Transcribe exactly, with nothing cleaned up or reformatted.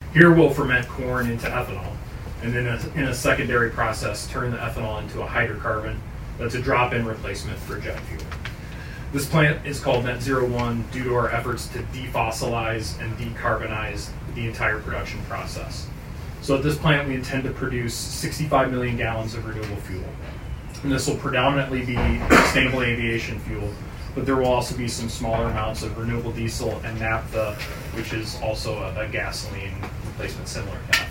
Here we'll ferment corn into ethanol, and then in a secondary process, turn the ethanol into a hydrocarbon that's a drop-in replacement for jet fuel. This plant is called Net Zero One due to our efforts to defossilize and decarbonize the entire production process. So at this plant, we intend to produce sixty-five million gallons of renewable fuel. And this will predominantly be sustainable aviation fuel, but there will also be some smaller amounts of renewable diesel and naphtha, which is also a, a gasoline replacement similar to ethanol.